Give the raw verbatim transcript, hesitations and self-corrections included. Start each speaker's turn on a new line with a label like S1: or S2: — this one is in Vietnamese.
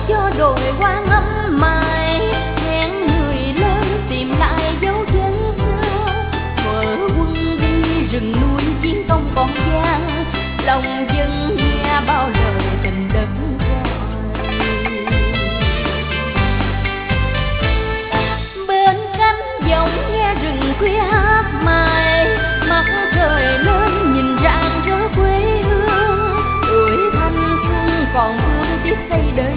S1: cho đồi hoa ngắm mai, hẹn người lên tìm lại dấu chân xưa. Thuở quân đi rừng núi chiến công còn vang, lòng dân nghe bao lời tình đất trời. Bên cánh giọng nghe rừng khuya hát mai, mặt trời lên nhìn rạng rỡ quê hương. Tuổi thanh xuân còn vương tiếp xây đời